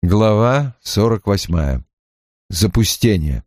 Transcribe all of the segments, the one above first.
Глава 48. Запустение.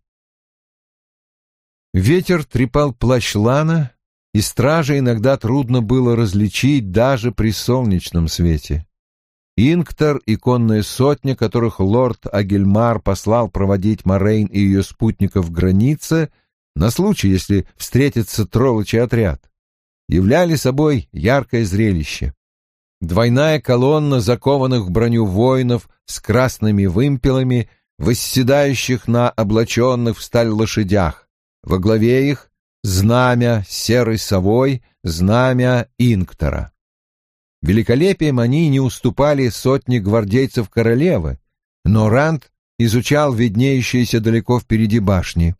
Ветер трепал плащ Лана, и стража иногда трудно было различить даже при солнечном свете. Инктор и конная сотня, которых лорд Агельмар послал проводить Морейн и ее спутников к границе, на случай, если встретится троллочий отряд, являли собой яркое зрелище. Двойная колонна закованных в броню воинов с красными вымпелами, восседающих на облаченных в сталь лошадях. Во главе их знамя с серой совой, знамя Инктора. Великолепием они не уступали сотне гвардейцев королевы, но Ранд изучал виднеющиеся далеко впереди башни.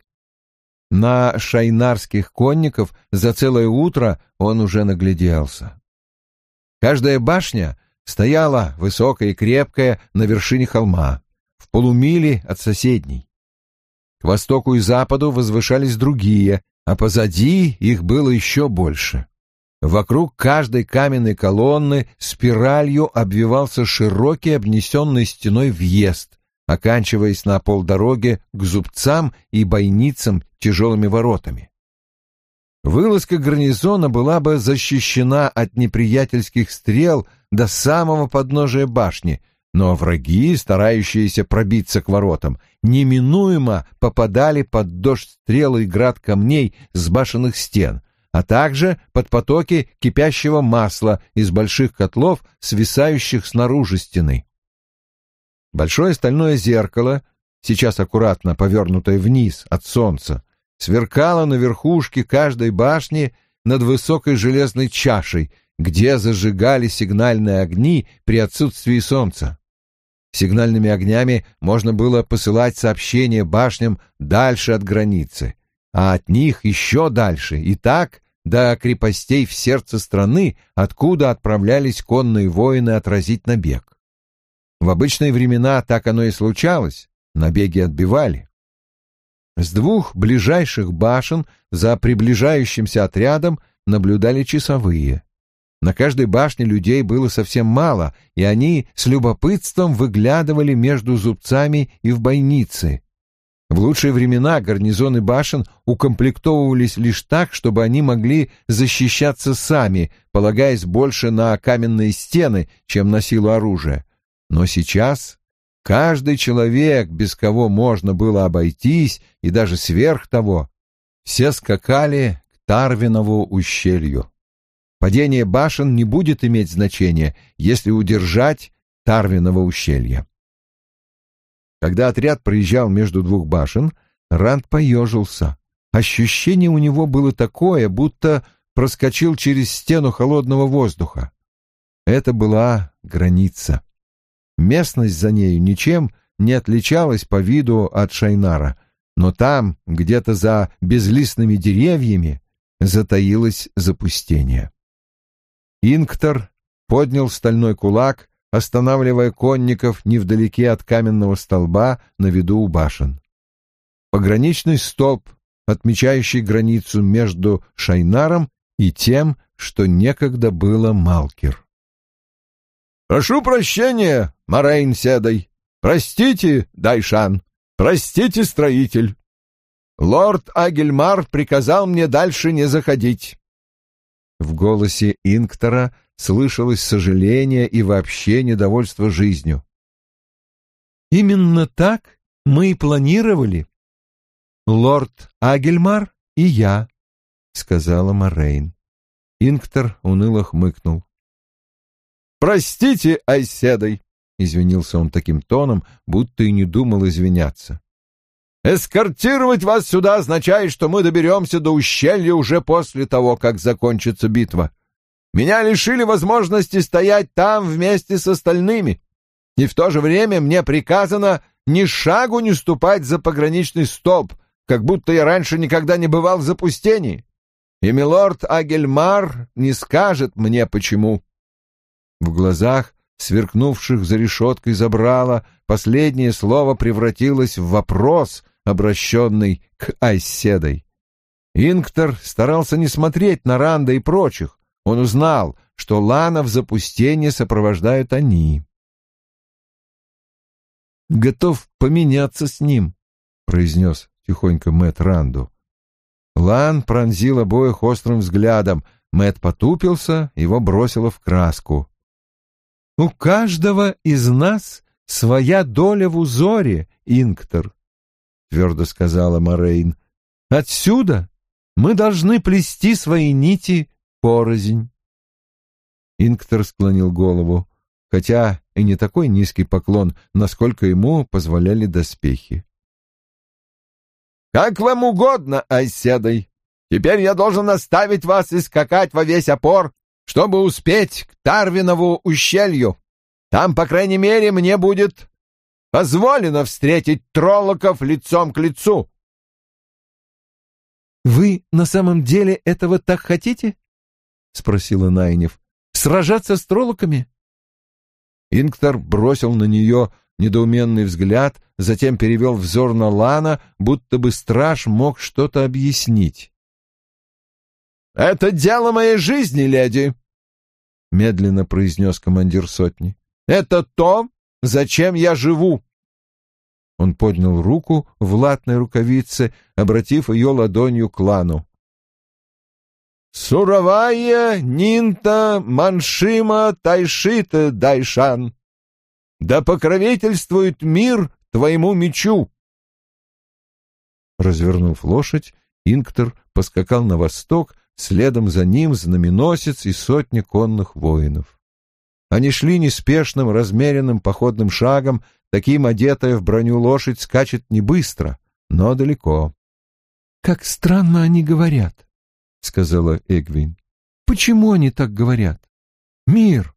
На шайнарских конников за целое утро он уже нагляделся. Каждая башня стояла, высокая и крепкая, на вершине холма, в полумиле от соседней. К востоку и западу возвышались другие, а позади их было еще больше. Вокруг каждой каменной колонны спиралью обвивался широкий обнесенный стеной въезд, оканчиваясь на полдороге к зубцам и бойницам тяжелыми воротами. Вылазка гарнизона была бы защищена от неприятельских стрел до самого подножия башни, но враги, старающиеся пробиться к воротам, неминуемо попадали под дождь стрел и град камней с башенных стен, а также под потоки кипящего масла из больших котлов, свисающих снаружи стены. Большое стальное зеркало, сейчас аккуратно повернутое вниз от солнца, сверкало на верхушке каждой башни над высокой железной чашей, где зажигали сигнальные огни при отсутствии солнца. Сигнальными огнями можно было посылать сообщения башням дальше от границы, а от них еще дальше, и так до крепостей в сердце страны, откуда отправлялись конные воины отразить набег. В обычные времена так оно и случалось, набеги отбивали. С двух ближайших башен за приближающимся отрядом наблюдали часовые. На каждой башне людей было совсем мало, и они с любопытством выглядывали между зубцами и в бойницы. В лучшие времена гарнизоны башен укомплектовывались лишь так, чтобы они могли защищаться сами, полагаясь больше на каменные стены, чем на силу оружия. Но сейчас каждый человек, без кого можно было обойтись, и даже сверх того, все скакали к Тарвинову ущелью. Падение башен не будет иметь значения, если удержать Тарвиново ущелье. Когда отряд проезжал между двух башен, Ранд поежился. Ощущение у него было такое, будто проскочил через стену холодного воздуха. Это была граница. Местность за нею ничем не отличалась по виду от Шайнара, но там, где-то за безлистными деревьями, затаилось запустение. Инктор поднял стальной кулак, останавливая конников невдалеке от каменного столба на виду у башен. Пограничный столб, отмечающий границу между Шайнаром и тем, что некогда было Малкир. «Прошу прощения, Морейн Седой. Простите, Дайшан. Простите, строитель. Лорд Агельмар приказал мне дальше не заходить». В голосе Инктора слышалось сожаление и вообще недовольство жизнью. «Именно так мы и планировали. Лорд Агельмар и я», — сказала Морейн. Инктор уныло хмыкнул. «Простите, Айседой», — извинился он таким тоном, будто и не думал извиняться. «Эскортировать вас сюда означает, что мы доберемся до ущелья уже после того, как закончится битва. Меня лишили возможности стоять там вместе с остальными, и в то же время мне приказано ни шагу не ступать за пограничный столб, как будто я раньше никогда не бывал в запустении. И милорд Агельмар не скажет мне, почему». В глазах, сверкнувших за решеткой забрала, последнее слово превратилось в вопрос, обращенный к Айседой. Инктор старался не смотреть на Ранда и прочих. Он узнал, что Лана в запустении сопровождают они. готов поменяться с ним», — произнес тихонько Мэтт Ранду. Лан пронзил обоих острым взглядом. Мэтт потупился, его бросило в краску. «У каждого из нас своя доля в узоре, Инктор», — твердо сказала Морейн. «Отсюда мы должны плести свои нити порознь». Инктор склонил голову, хотя и не такой низкий поклон, насколько ему позволяли доспехи. «Как вам угодно, оседой. Теперь я должен оставить вас и скакать во весь опор, чтобы успеть к Тарвинову ущелью. Там, по крайней мере, мне будет позволено встретить троллоков лицом к лицу». «Вы на самом деле этого так хотите?» — спросила Найниф. «Сражаться с троллоками?» Инктор бросил на нее недоуменный взгляд, затем перевел взор на Лана, будто бы страж мог что-то объяснить. «Это дело моей жизни, леди», — медленно произнес командир сотни. «Это то, зачем я живу». Он поднял руку в латной рукавице, обратив ее ладонью к Лану. «Суровая Нинта Маншима Тайшита Дайшан, да покровительствует мир твоему мечу!» Развернув лошадь, Инктор поскакал на восток, следом за ним знаменосец и сотни конных воинов. Они шли неспешным, размеренным походным шагом, таким одетая в броню лошадь скачет не быстро, но далеко. «Как странно они говорят», — сказала Эгвин. «Почему они так говорят? Мир!»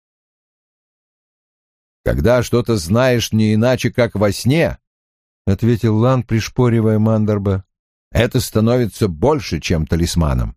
«Когда что-то знаешь не иначе, как во сне», — ответил Лан, пришпоривая Мандерба, — «это становится больше, чем талисманом».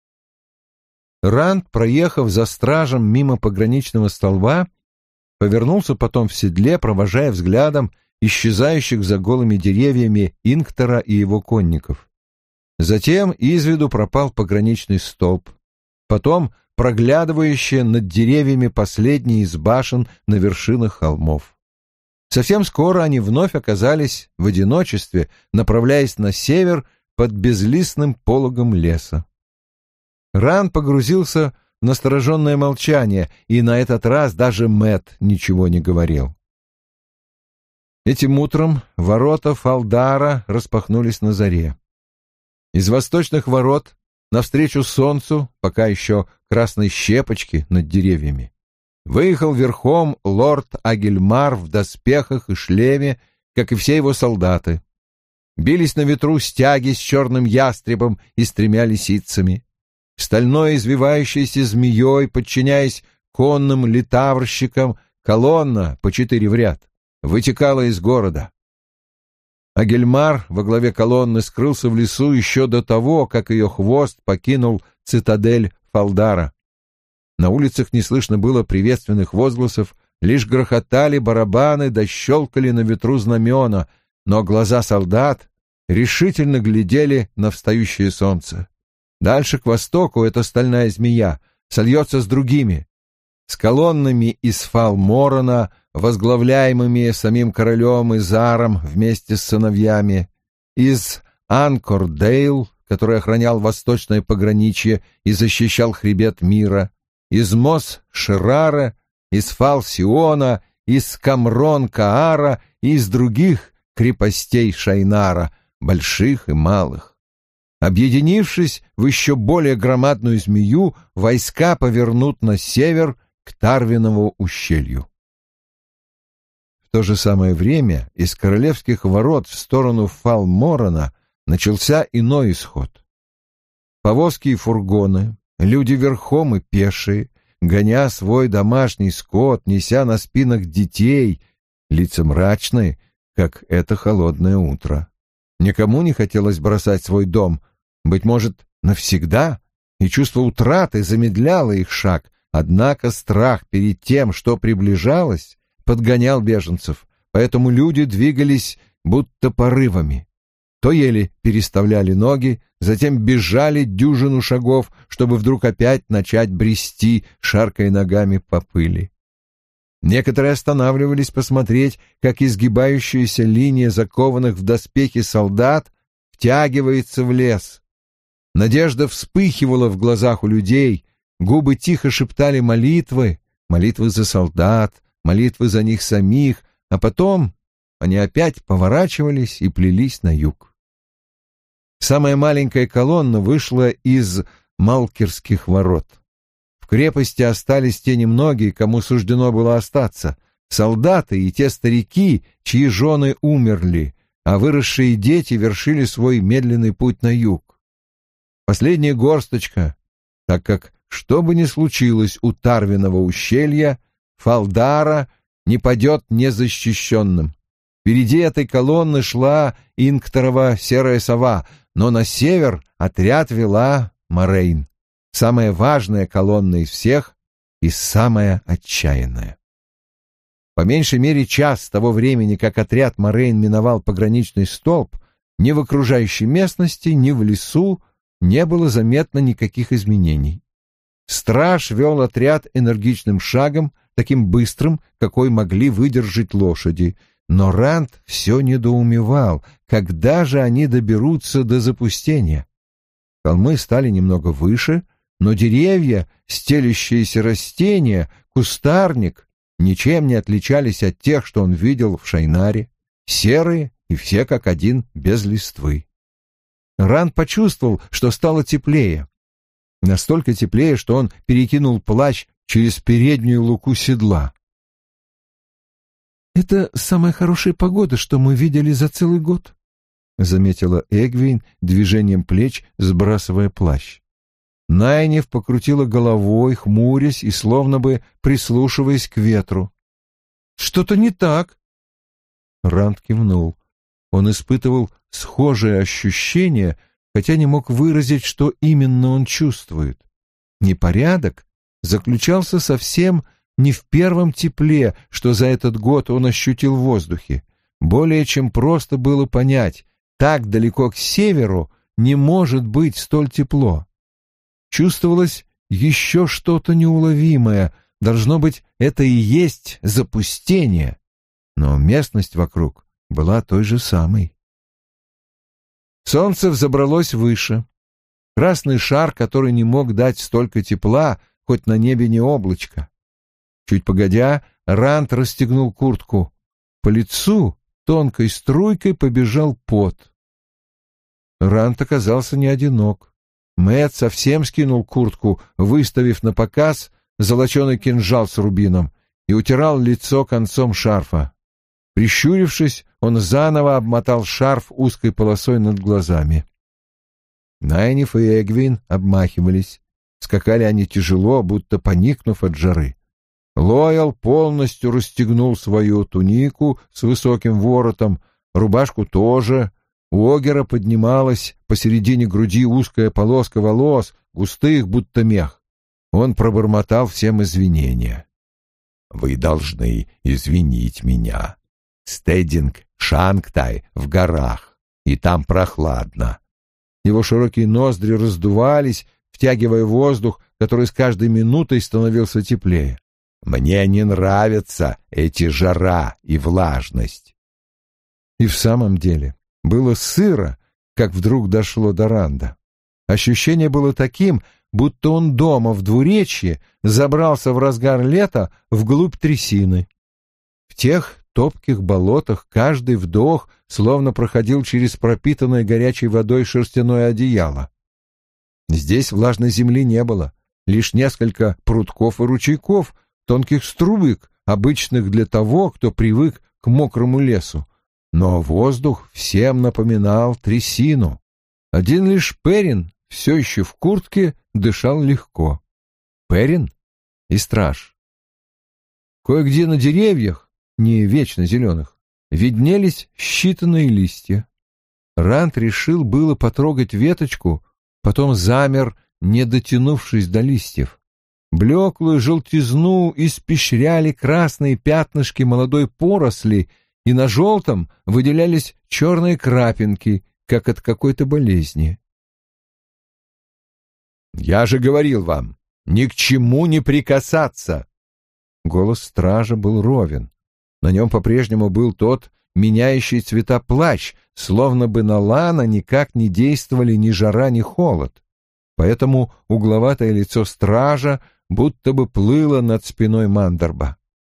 Ранд, проехав за стражем мимо пограничного столба, повернулся потом в седле, провожая взглядом исчезающих за голыми деревьями Инктора и его конников. Затем из виду пропал пограничный столб, потом проглядывающие над деревьями последние из башен на вершинах холмов. Совсем скоро они вновь оказались в одиночестве, направляясь на север под безлистным пологом леса. Ран погрузился в настороженное молчание, и на этот раз даже Мэтт ничего не говорил. Этим утром ворота Фалдара распахнулись на заре. Из восточных ворот, навстречу солнцу, пока еще красной щепочки над деревьями, выехал верхом лорд Агельмар в доспехах и шлеме, как и все его солдаты. Бились на ветру стяги с черным ястребом и с 3 лисицами. Стальной извивающейся змеей, подчиняясь конным литаврщикам, колонна по 4 в ряд вытекала из города. Агельмар во главе колонны скрылся в лесу еще до того, как ее хвост покинул цитадель Фалдара. На улицах не слышно было приветственных возгласов, лишь грохотали барабаны да щелкали на ветру знамена, но глаза солдат решительно глядели на встающее солнце. Дальше, к востоку, эта стальная змея сольется с другими, с колоннами из Фалморона, возглавляемыми самим королем Изаром вместе с сыновьями, из Анкордейл, который охранял восточное пограничье и защищал хребет мира, из Мос-Шерара, из Фал-Сиона, из Камрон-Каара и из других крепостей Шайнара, больших и малых. Объединившись в еще более громадную змею, войска повернут на север к Тарвинову ущелью. В то же самое время из королевских ворот в сторону Фалморона начался иной исход. Повозки и фургоны, люди верхом и пешие, гоня свой домашний скот, неся на спинах детей, лица мрачные, как это холодное утро. Никому не хотелось бросать свой дом, быть может, навсегда, и чувство утраты замедляло их шаг, однако страх перед тем, что приближалось, подгонял беженцев, поэтому люди двигались будто порывами. То еле переставляли ноги, затем бежали дюжину шагов, чтобы вдруг опять начать брести, шаркая ногами по пыли. Некоторые останавливались посмотреть, как изгибающаяся линия закованных в доспехи солдат втягивается в лес. Надежда вспыхивала в глазах у людей, губы тихо шептали молитвы, молитвы за солдат, молитвы за них самих, а потом они опять поворачивались и плелись на юг. Самая маленькая колонна вышла из Малкирских ворот. В крепости остались те немногие, кому суждено было остаться, солдаты и те старики, чьи жены умерли, а выросшие дети вершили свой медленный путь на юг. Последняя горсточка, так как, что бы ни случилось у Тарвиного ущелья, Фалдара не падет незащищенным. Впереди этой колонны шла Инкторова серая сова, но на север отряд вела Морейн, самая важная колонна из всех и самая отчаянная. По меньшей мере час с того времени, как отряд Морейн миновал пограничный столб, ни в окружающей местности, ни в лесу не было заметно никаких изменений. Страж вел отряд энергичным шагом, таким быстрым, какой могли выдержать лошади, но Ранд все недоумевал, когда же они доберутся до запустения. Холмы стали немного выше, но деревья, стелящиеся растения, кустарник ничем не отличались от тех, что он видел в Шайнаре, серые и все как один без листвы. Ранд почувствовал, что стало теплее. Настолько теплее, что он перекинул плащ через переднюю луку седла. «Это самая хорошая погода, что мы видели за целый год», — заметила Эгвейн движением плеч, сбрасывая плащ. Найниф покрутила головой, хмурясь и словно бы прислушиваясь к ветру. «Что-то не так». Ранд кивнул. Он испытывал схожее ощущение, хотя не мог выразить, что именно он чувствует. Непорядок заключался совсем не в первом тепле, что за этот год он ощутил в воздухе. Более чем просто было понять, так далеко к северу не может быть столь тепло. Чувствовалось еще что-то неуловимое, должно быть, это и есть запустение, но местность вокруг была той же самой. Солнце взобралось выше. Красный шар, который не мог дать столько тепла, хоть на небе не облачко. Чуть погодя, Ранд расстегнул куртку. По лицу тонкой струйкой побежал пот. Ранд оказался не одинок. Мэтт совсем скинул куртку, выставив на показ золоченый кинжал с рубином, и утирал лицо концом шарфа. Прищурившись, он заново обмотал шарф узкой полосой над глазами. Найниф и Эгвин обмахивались. Скакали они тяжело, будто поникнув от жары. Лоял полностью расстегнул свою тунику с высоким воротом, рубашку тоже. У Огера поднималась посередине груди узкая полоска волос, густых, будто мех. Он пробормотал всем извинения. «Вы должны извинить меня. Стединг Шангтай в горах, и там прохладно». Его широкие ноздри раздувались, втягивая воздух, который с каждой минутой становился теплее. «Мне не нравятся эти жара и влажность». И в самом деле было сыро, как вдруг дошло до Ранда. Ощущение было таким, будто он дома в двуречье забрался в разгар лета вглубь трясины. В тех топких болотах каждый вдох словно проходил через пропитанное горячей водой шерстяное одеяло. Здесь влажной земли не было, лишь несколько прутков и ручейков, тонких струек, обычных для того, кто привык к мокрому лесу. Но воздух всем напоминал трясину. Один лишь Перин, все еще в куртке, дышал легко. Перин и страж. Кое-где на деревьях, не вечно зеленых, виднелись считанные листья. Ранд решил было потрогать веточку, потом замер, не дотянувшись до листьев. Блеклую желтизну испещряли красные пятнышки молодой поросли, и на желтом выделялись черные крапинки, как от какой-то болезни. «Я же говорил вам, ни к чему не прикасаться!» голос стража был ровен. На нем по-прежнему был тот меняющий цвета плащ, словно бы на Лана никак не действовали ни жара, ни холод. Поэтому угловатое лицо стража будто бы плыло над спиной Мандерба.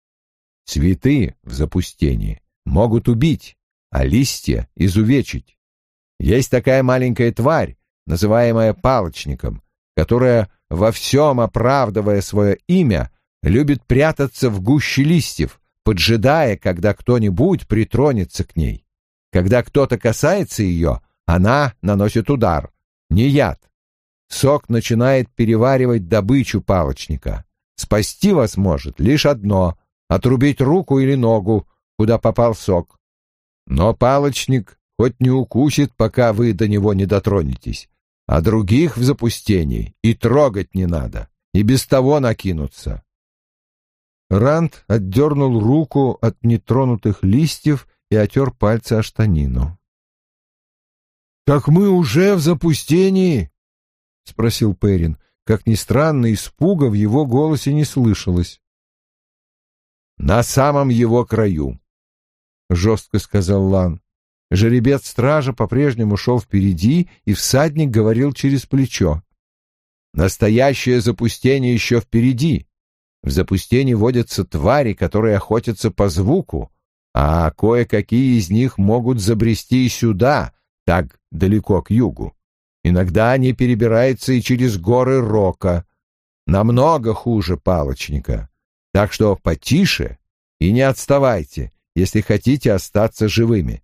Цветы в запустении могут убить, а листья изувечить. Есть такая маленькая тварь, называемая палочником, которая, во всем оправдывая свое имя, любит прятаться в гуще листьев, поджидая, когда кто-нибудь притронется к ней. Когда кто-то касается ее, она наносит удар, не яд. Сок начинает переваривать добычу палочника. Спасти вас может лишь одно — отрубить руку или ногу, куда попал сок. Но палочник хоть не укусит, пока вы до него не дотронетесь, а других в запустении и трогать не надо, и без того накинутся. Ранд отдернул руку от нетронутых листьев и отер пальцы о штанину. «Так мы уже в запустении?» — спросил Перин. Как ни странно, испуга в его голосе не слышалось. «На самом его краю», — жестко сказал Лан. Жеребец стража по-прежнему шел впереди, и всадник говорил через плечо. «Настоящее запустение еще впереди. В запустении водятся твари, которые охотятся по звуку, а кое-какие из них могут забрести и сюда, так далеко к югу. Иногда они перебираются и через горы Рока. Намного хуже палочника. Так что потише и не отставайте, если хотите остаться живыми».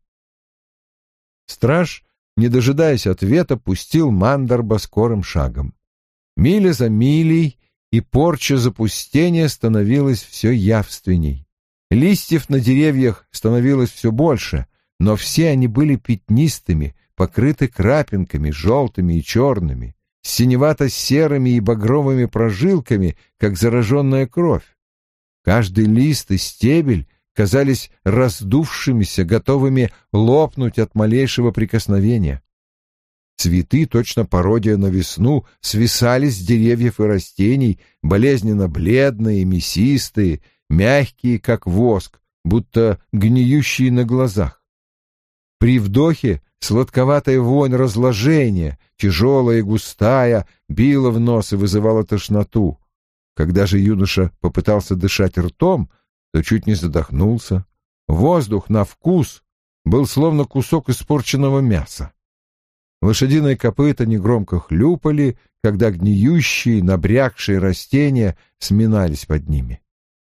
Страж, не дожидаясь ответа, пустил Мандерба скорым шагом. Миля за милей, и порча запустения становилась все явственней. Листьев на деревьях становилось все больше, но все они были пятнистыми, покрыты крапинками, желтыми и черными, с синевато-серыми и багровыми прожилками, как зараженная кровь. Каждый лист и стебель казались раздувшимися, готовыми лопнуть от малейшего прикосновения. Цветы, точно пародия на весну, свисали с деревьев и растений, болезненно бледные, мясистые, мягкие, как воск, будто гниющие на глазах. При вдохе сладковатая вонь разложения, тяжелая и густая, била в нос и вызывала тошноту. Когда же юноша попытался дышать ртом, то чуть не задохнулся. Воздух на вкус был словно кусок испорченного мяса. Лошадиные копыта негромко хлюпали, когда гниющие, набрякшие растения сминались под ними.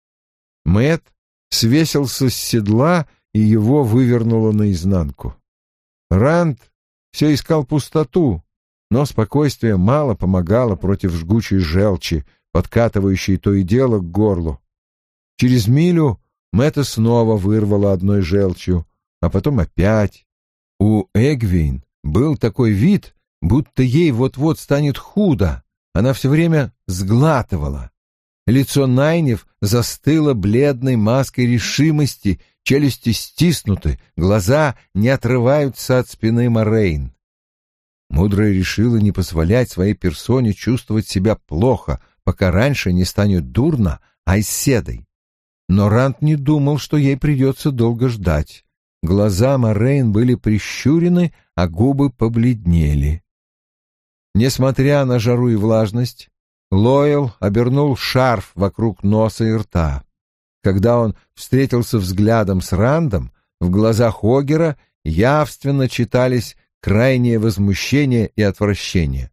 Мэтт свесился с седла, и его вывернуло наизнанку. Ранд все искал пустоту, но спокойствие мало помогало против жгучей желчи, подкатывающей то и дело к горлу. Через милю Мэтта снова вырвало одной желчью, а потом опять. У Эгвейн был такой вид, будто ей вот-вот станет худо. Она все время сглатывала. Лицо Найнев застыло бледной маской решимости, челюсти стиснуты, глаза не отрываются от спины Морейн. Мудрая решила не позволять своей персоне чувствовать себя плохо, пока раньше не станет дурно Айседой. Но Ранд не думал, что ей придется долго ждать. Глаза Морейн были прищурены, а губы побледнели. Несмотря на жару и влажность, Лоэл обернул шарф вокруг носа и рта. Когда он встретился взглядом с Рандом, в глазах Огера явственно читались крайнее возмущение и отвращение.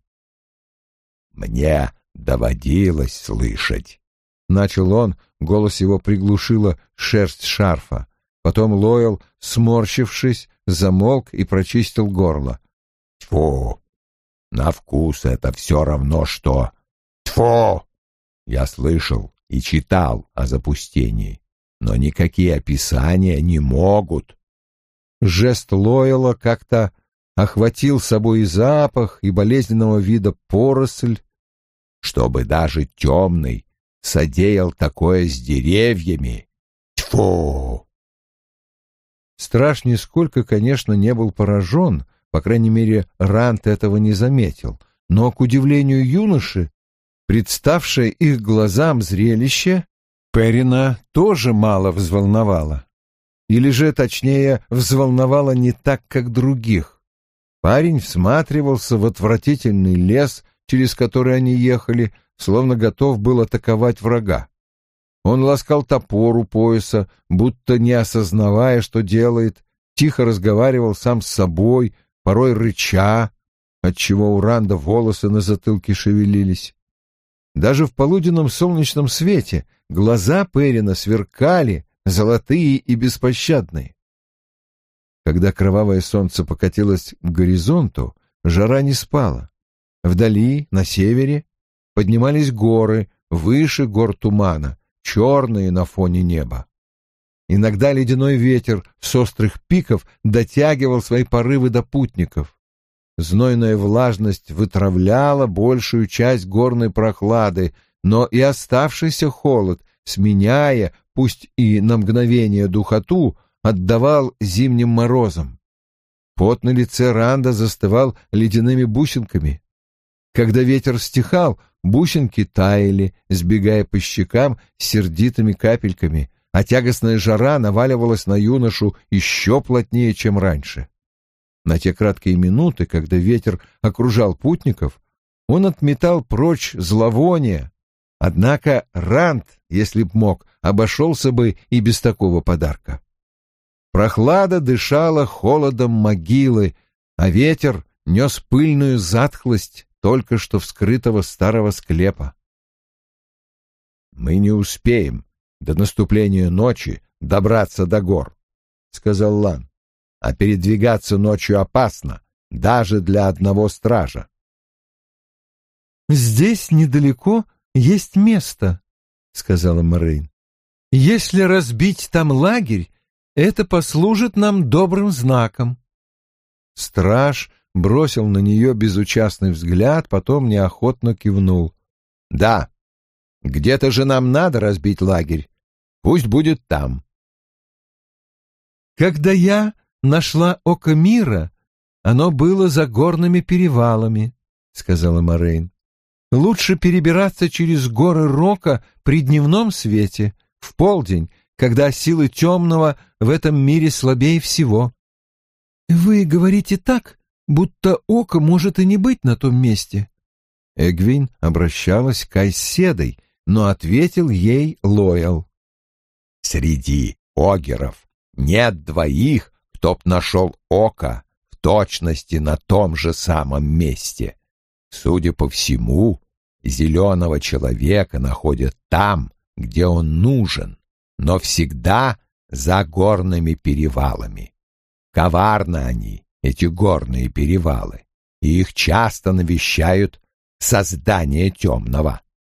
«Мне доводилось слышать», — начал он, голос его приглушила шерсть шарфа. Потом Лоэл, сморщившись, замолк и прочистил горло. «Тьфу! На вкус это все равно что... Тьфу! Я слышал и читал о запустении, но никакие описания не могут». Жест Лоэла как-то охватил собой и запах, и болезненного вида поросль. «Чтобы даже темный содеял такое с деревьями! Тьфу!» Страж нисколько, конечно, не был поражен, по крайней мере, Ранд этого не заметил, но, к удивлению юноши, представшее их глазам зрелище Перина тоже мало взволновала. Или же, точнее, взволновала не так, как других. Парень всматривался в отвратительный лес, через который они ехали, словно готов был атаковать врага. Он ласкал топор у пояса, будто не осознавая, что делает, тихо разговаривал сам с собой, порой рыча, отчего у Ранда волосы на затылке шевелились. Даже в полуденном солнечном свете глаза Перина сверкали, золотые и беспощадные. Когда кровавое солнце покатилось к горизонту, жара не спала. Вдали, на севере, поднимались горы, выше гор тумана, черные на фоне неба. Иногда ледяной ветер с острых пиков дотягивал свои порывы до путников. Знойная влажность вытравляла большую часть горной прохлады, но и оставшийся холод, сменяя, пусть и на мгновение, духоту, отдавал зимним морозом. Пот на лице Ранда застывал ледяными бусинками. Когда ветер стихал, бусинки таяли, сбегая по щекам сердитыми капельками, а тягостная жара наваливалась на юношу еще плотнее, чем раньше. На те краткие минуты, когда ветер окружал путников, он отметал прочь зловоние, однако Ранд, если б мог, обошелся бы и без такого подарка. Прохлада дышала холодом могилы, а ветер нес пыльную затхлость только что вскрытого старого склепа. «Мы не успеем до наступления ночи добраться до гор», — сказал Лан. «А передвигаться ночью опасно, даже для одного стража». «Здесь недалеко есть место», — сказала Морейн. «Если разбить там лагерь, это послужит нам добрым знаком». Страж бросил на нее безучастный взгляд, потом неохотно кивнул. «Да, где-то же нам надо разбить лагерь. Пусть будет там». «Когда я нашла око мира, оно было за горными перевалами», — сказала Морейн. «Лучше перебираться через горы Рока при дневном свете, в полдень, когда силы темного в этом мире слабее всего». «Вы говорите так, будто око может и не быть на том месте». Эгвин обращалась к Айседой, но ответил ей Лоял. «Среди огеров нет двоих, кто б нашел око в точности на том же самом месте. Судя по всему, зеленого человека находят там, где он нужен, но всегда за горными перевалами. Коварны они, эти горные перевалы, и их часто навещают создания темного».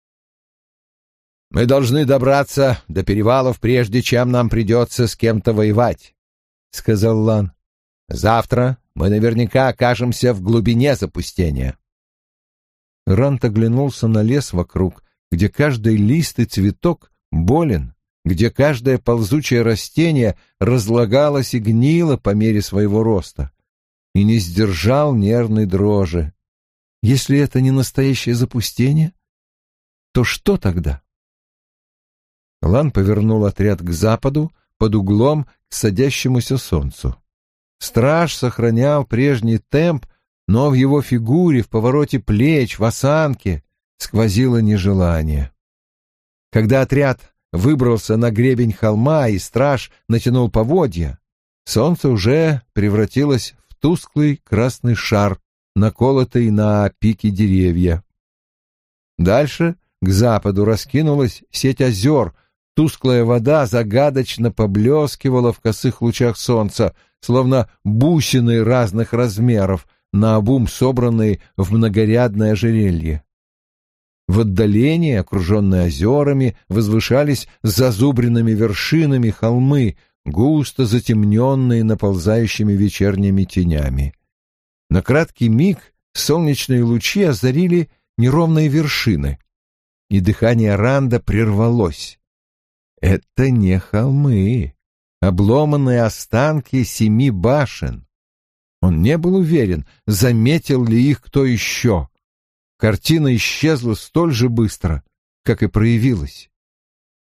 «Мы должны добраться до перевалов, прежде чем нам придется с кем-то воевать», — сказал Лан. «Завтра мы наверняка окажемся в глубине запустения». Рант оглянулся на лес вокруг, где каждый лист и цветок болен, где каждое ползучее растение разлагалось и гнило по мере своего роста, и не сдержал нервной дрожи. Если это не настоящее запустение, то что тогда? Лан повернул отряд к западу, под углом к садящемуся солнцу. Страж сохранял прежний темп, но в его фигуре, в повороте плеч, в осанке сквозило нежелание. Когда отряд выбрался на гребень холма и страж натянул поводья, солнце уже превратилось в тусклый красный шар, наколотый на пике деревья. Дальше, к западу, раскинулась сеть озер, тусклая вода загадочно поблескивала в косых лучах солнца, словно бусины разных размеров, наобум собранные в многорядное ожерелье. В отдалении, окруженные озерами, возвышались зазубренными вершинами холмы, густо затемненные наползающими вечерними тенями. На краткий миг солнечные лучи озарили неровные вершины, и дыхание Ранда прервалось. Это не холмы, обломанные останки 7 башен. Он не был уверен, заметил ли их кто еще. Картина исчезла столь же быстро, как и проявилась.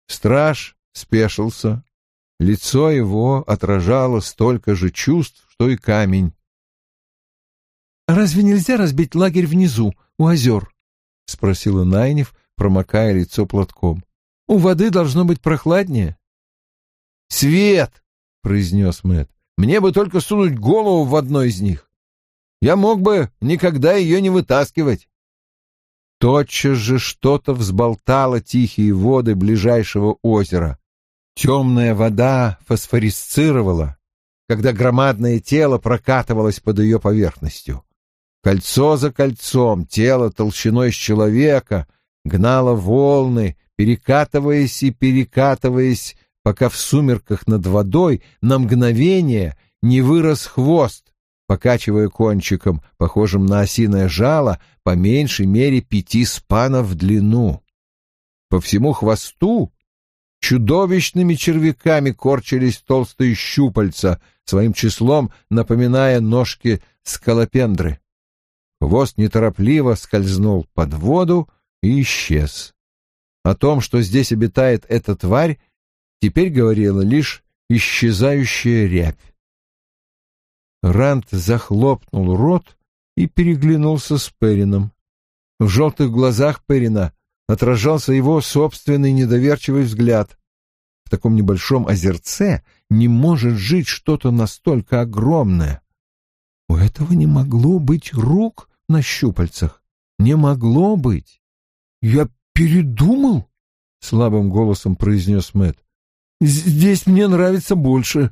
Страж спешился. Лицо его отражало столько же чувств, что и камень. «Разве нельзя разбить лагерь внизу, у озер?» — спросила Найниф, промокая лицо платком. «У воды должно быть прохладнее». «Свет!» — произнес Мэтт. «Мне бы только сунуть голову в одно из них. Я мог бы никогда ее не вытаскивать». Тотчас же что-то взболтало тихие воды ближайшего озера. Темная вода фосфорисцировала, когда громадное тело прокатывалось под ее поверхностью. Кольцо за кольцом тело толщиной с человека гнало волны, перекатываясь и перекатываясь, пока в сумерках над водой на мгновение не вырос хвост, покачивая кончиком, похожим на осиное жало, по меньшей мере 5 спанов в длину. По всему хвосту чудовищными червяками корчились толстые щупальца, своим числом напоминая ножки скалопендры. Хвост неторопливо скользнул под воду и исчез. О том, что здесь обитает эта тварь, теперь говорила лишь исчезающая рябь. Ранд захлопнул рот и переглянулся с Перином. В желтых глазах Перина отражался его собственный недоверчивый взгляд. В таком небольшом озерце не может жить что-то настолько огромное. У этого не могло быть рук на щупальцах. Не могло быть. «Я передумал», — слабым голосом произнес Мэтт. «Здесь мне нравится больше».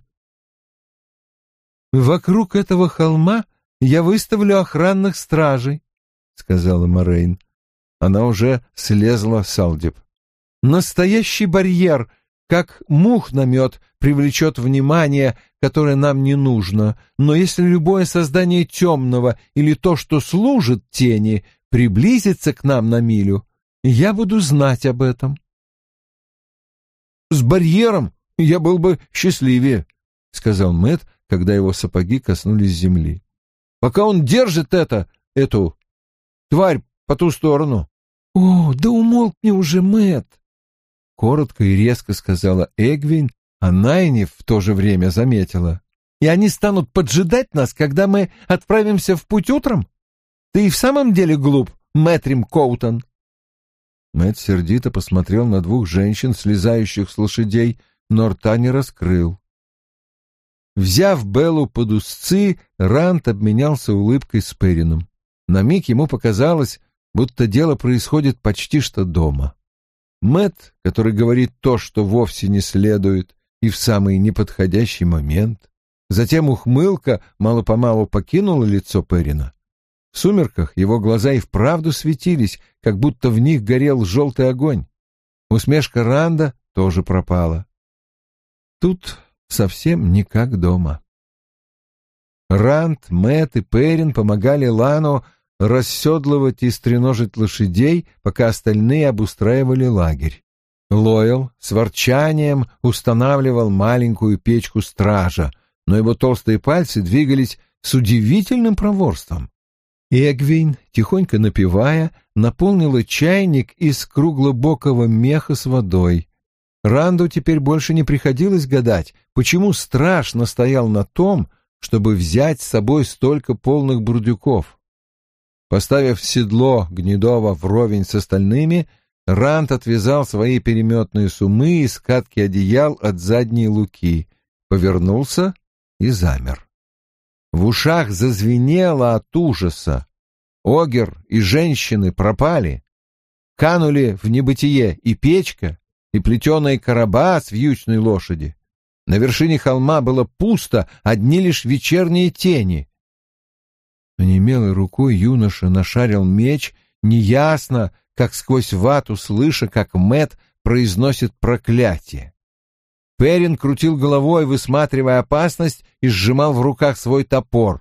«Вокруг этого холма я выставлю охранных стражей», — сказала Морейн. Она уже слезла с Алдиб. «Настоящий барьер, как мух на мед, привлечет внимание, которое нам не нужно, но если любое создание темного или то, что служит тени, приблизится к нам на милю, я буду знать об этом». «С барьером я был бы счастливее», — сказал Мэтт, когда его сапоги коснулись земли. «Пока он держит эту тварь по ту сторону». «О, да умолкни уже, Мэтт!» — коротко и резко сказала Эгвин, а Найниф в то же время заметила. «И они станут поджидать нас, когда мы отправимся в путь утром? Ты и в самом деле глуп, Мэтрим Коутон?» Мэтт сердито посмотрел на 2 женщин, слезающих с лошадей, но рта не раскрыл. Взяв Беллу под узцы, Ранд обменялся улыбкой с Перином. На миг ему показалось, будто дело происходит почти что дома. Мэтт, который говорит то, что вовсе не следует, и в самый неподходящий момент. Затем ухмылка мало-помалу покинула лицо Перина. В сумерках его глаза и вправду светились, как будто в них горел желтый огонь. Усмешка Ранда тоже пропала. Тут совсем не как дома. Ранд, Мэтт и Перин помогали Лану расседлывать и стреножить лошадей, пока остальные обустраивали лагерь. Лоэл с ворчанием устанавливал маленькую печку стража, но его толстые пальцы двигались с удивительным проворством. Эгвин, тихонько напевая, наполнила чайник из круглобокого меха с водой. Ранду теперь больше не приходилось гадать, почему страж настоял на том, чтобы взять с собой столько полных бурдюков. Поставив седло Гнедова вровень с остальными, Ранд отвязал свои переметные суммы и скатки одеял от задней луки, повернулся и замер. В ушах зазвенело от ужаса. Огер и женщины пропали. Канули в небытие и печка, и плетеные короба с вьючной лошади. На вершине холма было пусто, одни лишь вечерние тени. Онемелой рукой юноша нашарил меч, неясно, как сквозь вату, слыша, как Мэтт произносит проклятие. Перин крутил головой, высматривая опасность, и сжимал в руках свой топор.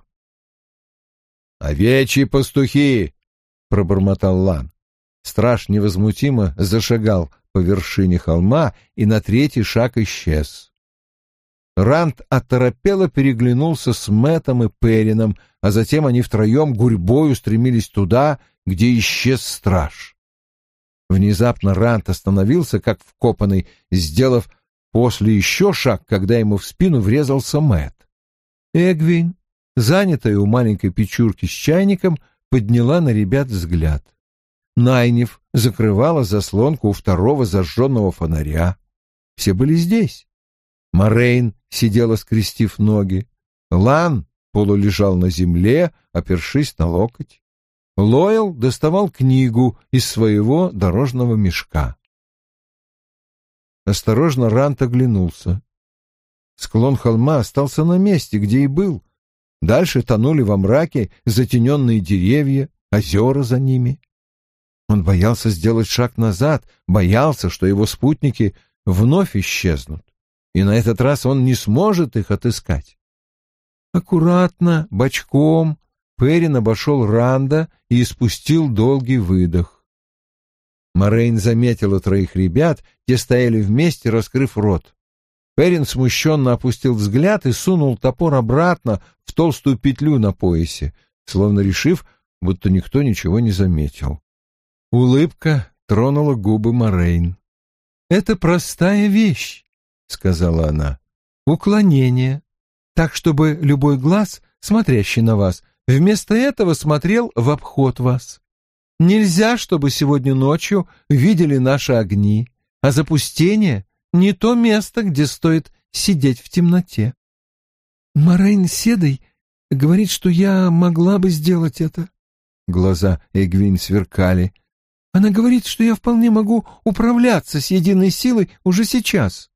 «Овечьи пастухи!» — пробормотал Лан. Страж невозмутимо зашагал по вершине холма и на 3-й шаг исчез. Ранд оторопело переглянулся с Мэттом и Перином, а затем они втроем гурьбой устремились туда, где исчез страж. Внезапно Рант остановился, как вкопанный, сделав после еще шаг, когда ему в спину врезался Мэтт. Эгвин, занятая у маленькой печурки с чайником, подняла на ребят взгляд. Найниф закрывала заслонку у второго зажженного фонаря. Все были здесь. Морейн сидела, скрестив ноги. Лан полулежал на земле, опершись на локоть. Лоэл доставал книгу из своего дорожного мешка. Осторожно Рант оглянулся. Склон холма остался на месте, где и был. Дальше тонули во мраке затененные деревья, озера за ними. Он боялся сделать шаг назад, боялся, что его спутники вновь исчезнут, и на этот раз он не сможет их отыскать. Аккуратно, бочком, Перин обошел Ранда и испустил долгий выдох. Морейн заметила троих ребят, те стояли вместе, раскрыв рот. Перин смущенно опустил взгляд и сунул топор обратно в толстую петлю на поясе, словно решив, будто никто ничего не заметил. Улыбка тронула губы Морейн. «Это простая вещь», — сказала она. «Уклонение, так, чтобы любой глаз, смотрящий на вас, вместо этого смотрел в обход вас. Нельзя, чтобы сегодня ночью видели наши огни, а запустение — не то место, где стоит сидеть в темноте. Морейн Седой говорит, что я могла бы сделать это». Глаза Эгвин сверкали. «Она говорит, что я вполне могу управляться с единой силой уже сейчас».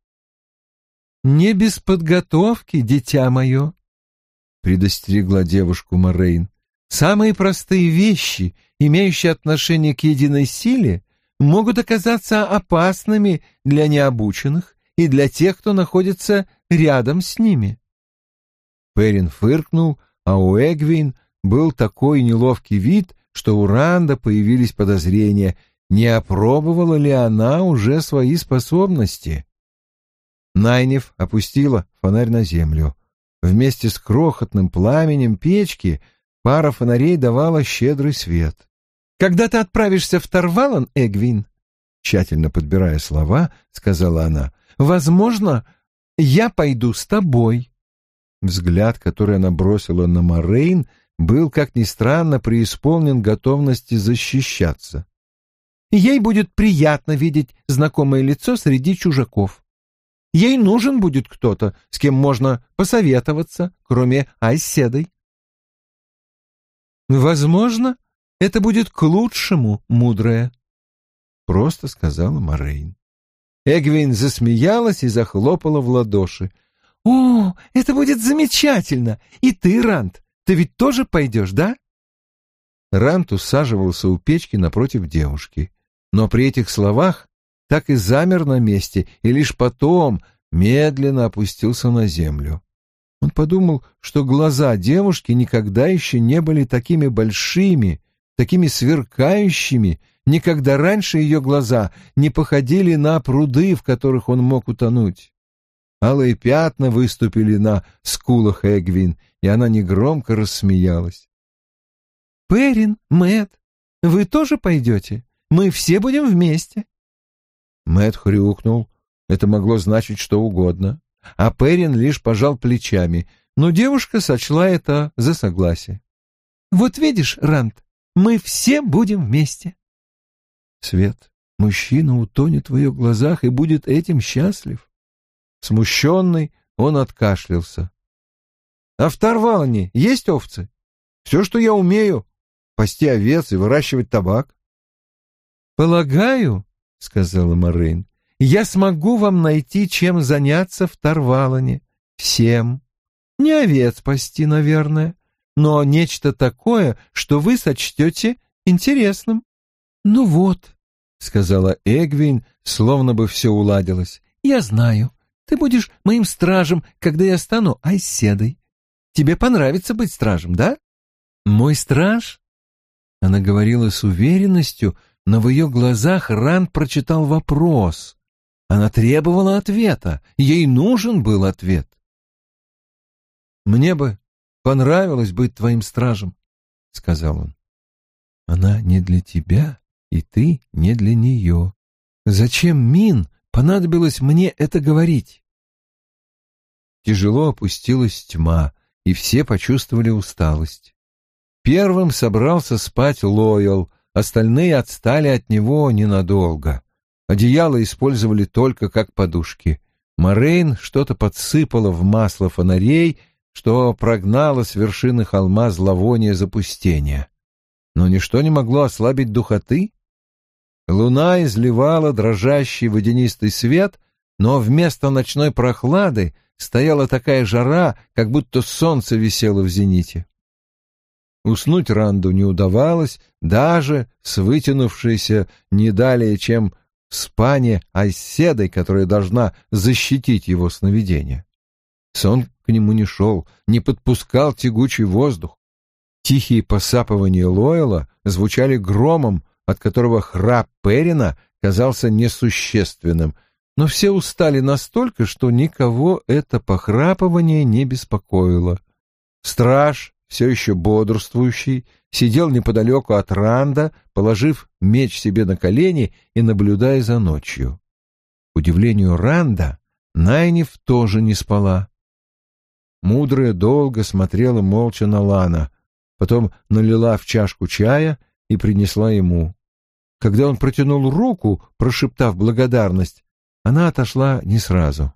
«Не без подготовки, дитя мое», — предостерегла девушку Морейн. «Самые простые вещи, имеющие отношение к единой силе, могут оказаться опасными для необученных и для тех, кто находится рядом с ними». Перин фыркнул, а у Эгвин был такой неловкий вид, что у Ранда появились подозрения, не опробовала ли она уже свои способности. Найниф опустила фонарь на землю. Вместе с крохотным пламенем печки пара фонарей давала щедрый свет. «Когда ты отправишься в Тарвалан, Эгвин, — тщательно подбирая слова, сказала она, — возможно, я пойду с тобой». Взгляд, который она бросила на Морейн, был, как ни странно, преисполнен готовности защищаться. «Ей будет приятно видеть знакомое лицо среди чужаков. Ей нужен будет кто-то, с кем можно посоветоваться, кроме Айседой». «Возможно, это будет к лучшему, мудрая», — просто сказала Морейн. Эгвин засмеялась и захлопала в ладоши. «О, это будет замечательно! И ты, Рант, ты ведь тоже пойдешь, да?» Рант усаживался у печки напротив девушки, но при этих словах так и замер на месте и лишь потом медленно опустился на землю. Он подумал, что глаза девушки никогда еще не были такими большими, такими сверкающими, никогда раньше ее глаза не походили на пруды, в которых он мог утонуть. Алые пятна выступили на скулах Эгвин, и она негромко рассмеялась. «Перин, Мэтт, вы тоже пойдете? Мы все будем вместе». Мэтт хрюкнул. Это могло значить что угодно. А Перин лишь пожал плечами, но девушка сочла это за согласие. «Вот видишь, Рант, мы все будем вместе». «Свет, мужчина утонет в ее глазах и будет этим счастлив». Смущенный, он откашлялся. «А в Тарвалане есть овцы? Все, что я умею — пасти овец и выращивать табак». «Полагаю, — сказала Морейн, — я смогу вам найти, чем заняться в Тарвалане. Всем. Не овец пасти, наверное, но нечто такое, что вы сочтете интересным». «Ну вот», — сказала Эгвин, словно бы все уладилось, — «я знаю. Ты будешь моим стражем, когда я стану Айседой. Тебе понравится быть стражем, да?» «Мой страж?» Она говорила с уверенностью, но в ее глазах Ранд прочитал вопрос. Она требовала ответа, ей нужен был ответ. «Мне бы понравилось быть твоим стражем», — сказал он. «Она не для тебя», и ты не для нее. Зачем, Мин, понадобилось мне это говорить?» Тяжело опустилась тьма, и все почувствовали усталость. Первым собрался спать Лоэл, остальные отстали от него ненадолго. Одеяло использовали только как подушки. Морейн что-то подсыпала в масло фонарей, что прогнало с вершины холма зловоние запустения. Но ничто не могло ослабить духоты. Луна изливала дрожащий водянистый свет, но вместо ночной прохлады стояла такая жара, как будто солнце висело в зените. Уснуть Ранду не удавалось, даже с вытянувшейся не далее, чем в спане Айседой, которая должна защитить его сновидения. Сон к нему не шел, не подпускал тягучий воздух. Тихие посапывания Лоэла звучали громом, от которого храп Перина казался несущественным, но все устали настолько, что никого это похрапывание не беспокоило. Страж, все еще бодрствующий, сидел неподалеку от Ранда, положив меч себе на колени и наблюдая за ночью. К удивлению Ранда, Найниф тоже не спала. Мудрая долго смотрела молча на Лана, потом налила в чашку чая и принесла ему. Когда он протянул руку, прошептав благодарность, она отошла не сразу.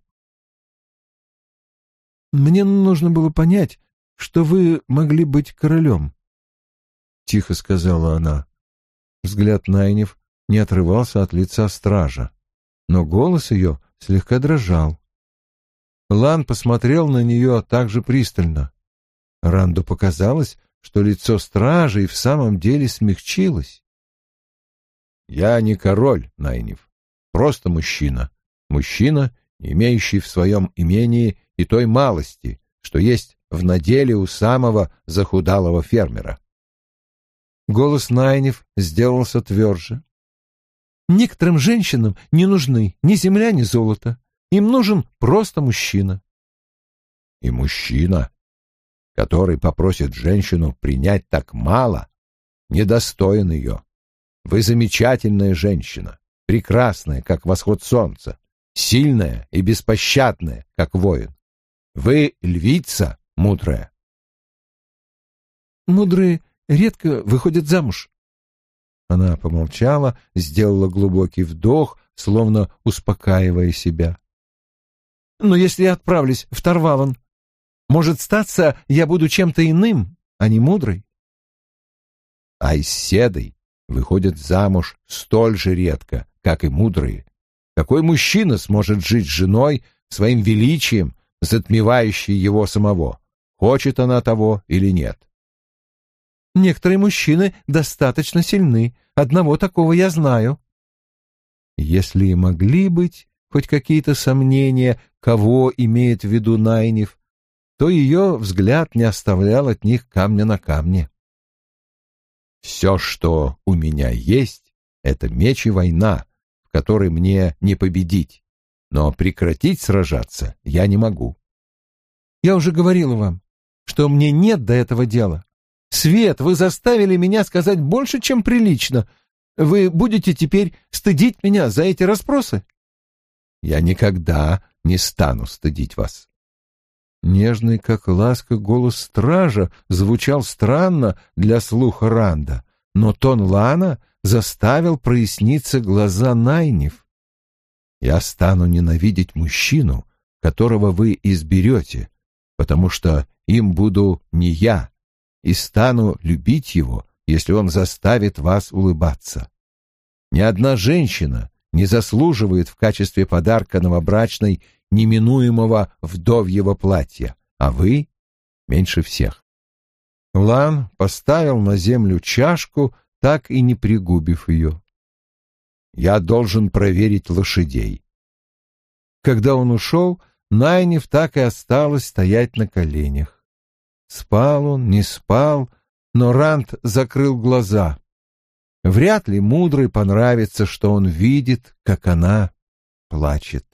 «Мне нужно было понять, что вы могли быть королем», — тихо сказала она. Взгляд Найниф не отрывался от лица стража, но голос ее слегка дрожал. Лан посмотрел на нее также пристально. Ранду показалось, что лицо стража и в самом деле смягчилось. «Я не король, Найниф, просто мужчина. Мужчина, имеющий в своем имении и той малости, что есть в наделе у самого захудалого фермера». Голос Найниф сделался тверже. «Некоторым женщинам не нужны ни земля, ни золото. Им нужен просто мужчина». «И мужчина, который попросит женщину принять так мало, недостоин ее. Вы замечательная женщина, прекрасная, как восход солнца, сильная и беспощадная, как воин. Вы львица, мудрая». «Мудрые редко выходят замуж». Она помолчала, сделала глубокий вдох, словно успокаивая себя. «Но если я отправлюсь в Тарвалон, может, статься, я буду чем-то иным, а не мудрой». «Айседой выходят замуж столь же редко, как и мудрые. Какой мужчина сможет жить с женой своим величием, затмевающей его самого, хочет она того или нет?» «Некоторые мужчины достаточно сильны. Одного такого я знаю». Если и могли быть хоть какие-то сомнения, кого имеет в виду Найниф, то ее взгляд не оставлял от них камня на камне. «Все, что у меня есть, — это меч и война, в которой мне не победить, но прекратить сражаться я не могу». «Я уже говорила вам, что мне нет до этого дела. Свет, вы заставили меня сказать больше, чем прилично. Вы будете теперь стыдить меня за эти расспросы?» «Я никогда не стану стыдить вас». Нежный, как ласка, голос стража звучал странно для слуха Ранда, но тон Лана заставил проясниться глаза Найниф. «Я стану ненавидеть мужчину, которого вы изберете, потому что им буду не я, и стану любить его, если он заставит вас улыбаться. Ни одна женщина не заслуживает в качестве подарка новобрачной неминуемого вдовьего платья, а вы меньше всех». Лан поставил на землю чашку, так и не пригубив ее. «Я должен проверить лошадей». Когда он ушел, Найниф так и осталась стоять на коленях. Спал он, не спал, но Ранд закрыл глаза. Вряд ли мудрой понравится, что он видит, как она плачет.